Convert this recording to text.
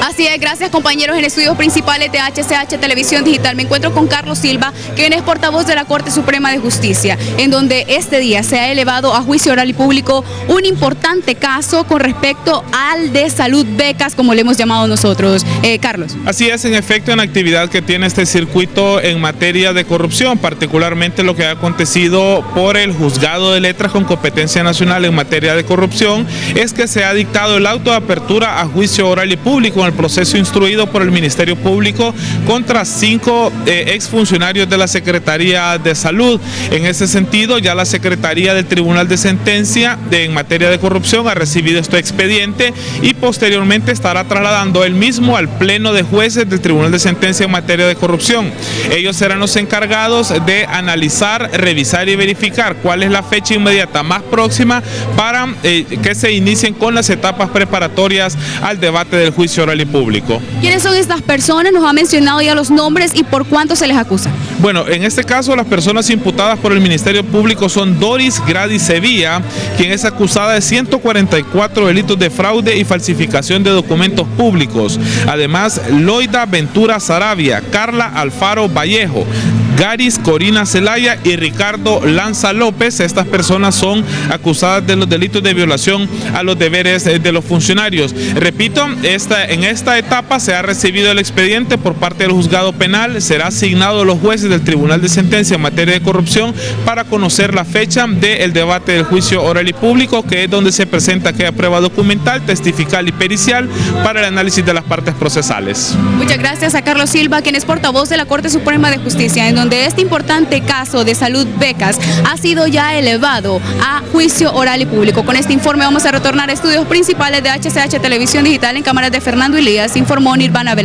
Así es, gracias compañeros. En estudios principales de HCH Televisión Digital me encuentro con Carlos Silva, quien es portavoz de la Corte Suprema de Justicia, en donde este día se ha elevado a juicio oral y público un importante caso con respecto al de salud becas, como le hemos llamado nosotros. Carlos. Así es, en efecto, en la actividad que tiene este circuito en materia de corrupción, particularmente lo que ha acontecido por el Juzgado de Letras con competencia nacional en materia de corrupción, es que se ha dictado el auto de apertura a juicio oral y público en el proceso instruido por el Ministerio Público contra 5 exfuncionarios de la Secretaría de Salud. En ese sentido, ya la Secretaría del Tribunal de Sentencia en materia de corrupción ha recibido este expediente y posteriormente estará trasladando el mismo al Pleno de Jueces del Tribunal de Sentencia en materia de corrupción. Ellos serán los encargados de analizar, revisar y verificar cuál es la fecha inmediata más próxima para que se inicien con las etapas preparatorias al debate del juicio oral y público. ¿Quiénes son estas personas? Nos ha mencionado ya los nombres y por cuánto se les acusa. Bueno, en este caso las personas imputadas por el Ministerio Público son Doris Grady Sevilla, quien es acusada de 144 delitos de fraude y falsificación de documentos públicos. Además, Loida Ventura Saravia, Carla Alfaro Vallejo, Garis Corina Zelaya y Ricardo Lanza López. Estas personas son acusadas de los delitos de violación a los deberes de los funcionarios. Repito, en esta etapa se ha recibido el expediente por parte del juzgado penal, será asignado a los jueces del Tribunal de Sentencia en materia de corrupción para conocer la fecha del debate del juicio oral y público, que es donde se presenta aquella prueba documental, testifical y pericial para el análisis de las partes procesales. Muchas gracias a Carlos Silva, quien es portavoz de la Corte Suprema de Justicia, en donde este importante caso de salud becas ha sido ya elevado a juicio oral y público. Con este informe vamos a retornar a estudios principales de HCH Televisión Digital en cámaras de Fernando Elías, informó Nirvana Velasco.